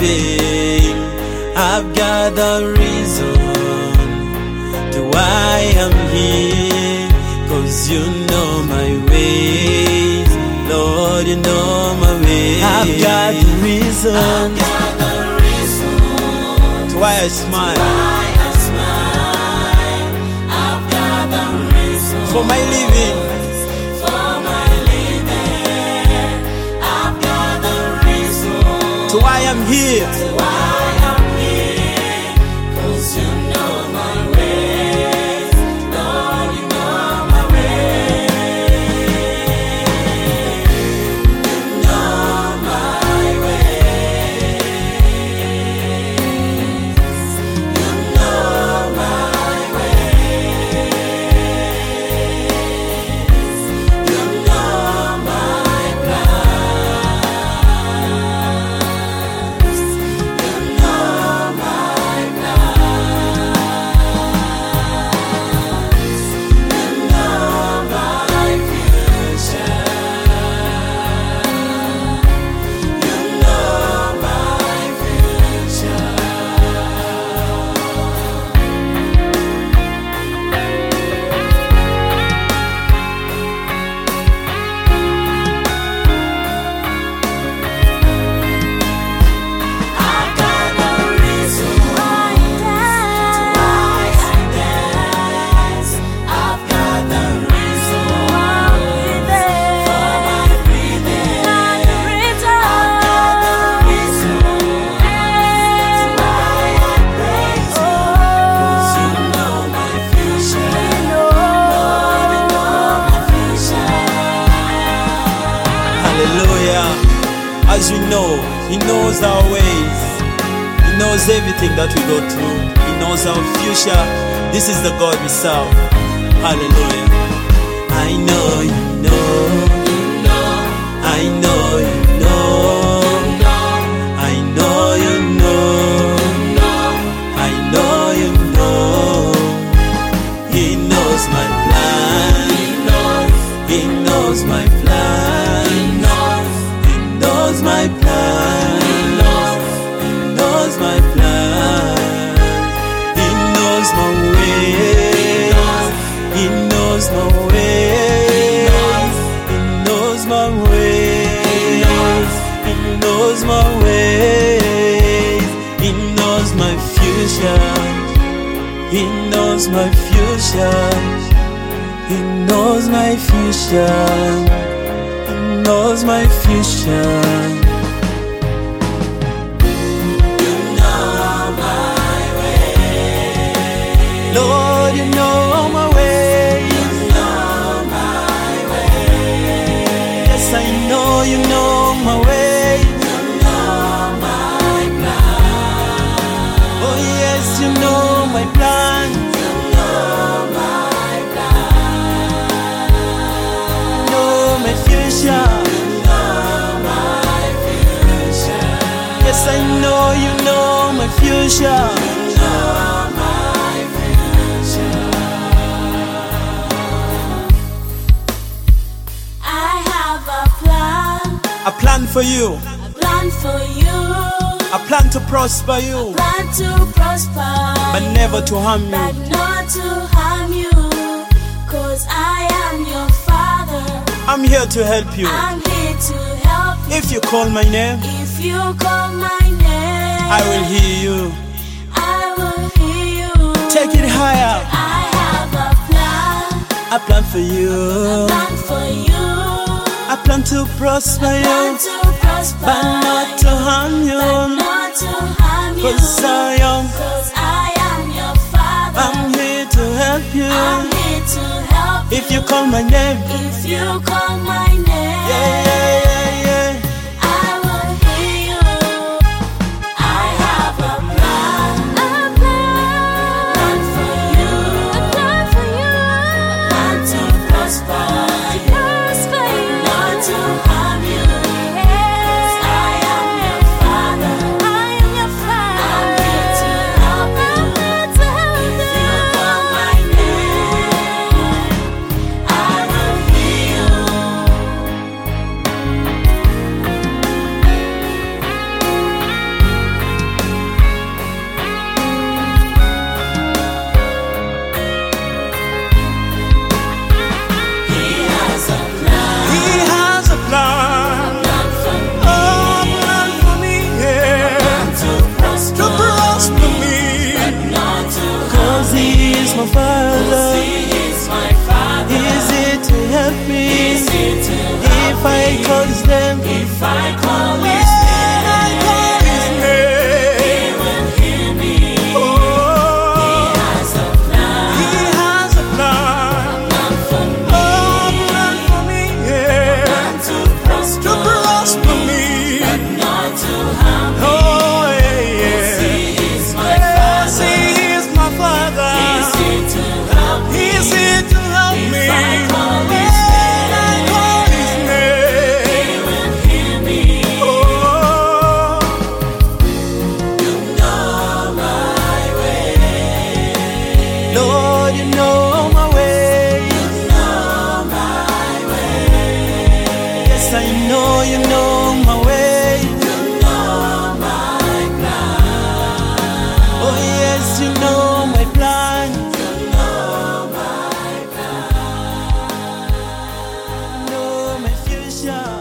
living. I've got the reason to why I'm here, 'cause you know my ways, Lord, you know my ways. I've got the reason to why I smile. I've got the reason For my living. I've got the reason To why I'm here. why I'm here, 'cause you know my ways, Lord, you know my ways. You know my ways. You know my ways. You know my plans. You know my plans. You know my future. You know my future. I've got the reason why I dance. I've got the reason for my breathing. I've got the reason why I praise you, 'cause you know my future. Lord, you know my future. Hallelujah. As you know, He knows our ways. He knows everything that we go through. He knows our future. This is the God we serve. Hallelujah. I know you know. I know you know. I know you know. I know you know. He knows my plan. He knows my plan. He knows my plan. He knows my plan. He knows my ways. He knows my ways. He knows my ways. He knows my ways. He knows my future. He knows my future. He knows my future. He knows my future. You know my ways. Lord, you know my ways. You know my ways. Yes, I know you know my ways. You know my plans. Oh yes, you know my plan. You know my plans. You know my future. You know my future. Yes, I know you know my future. You know my future. I have a plan. A plan for you. A plan for you. A plan to prosper you, Plan to prosper but never to harm but you. not to harm you. 'Cause I am your father. I'm here to help you. I'm here to help you. If you call my name, If you call my name, I will hear you. I will hear you. Take it higher. I have a plan. A plan for you. Plan for you. A plan to prosper Plan you, to prosper but not to harm you. but not to harm you. 'Cause I am your father. I'm here to help you. I'm here to help you. If you call my name, If you call my name, yeah, yeah, yeah, yeah. I will hear you. I have a plan. A plan for you. A plan for you. A plan to prosper you. Not to harm you. 'Cause I am your father. I'm here to help you. If you call my name, I will hear you. If I call His name, If I call His Lord, you know my way. Yes, I know you know my way. Oh yes, you know my plan. You know my future.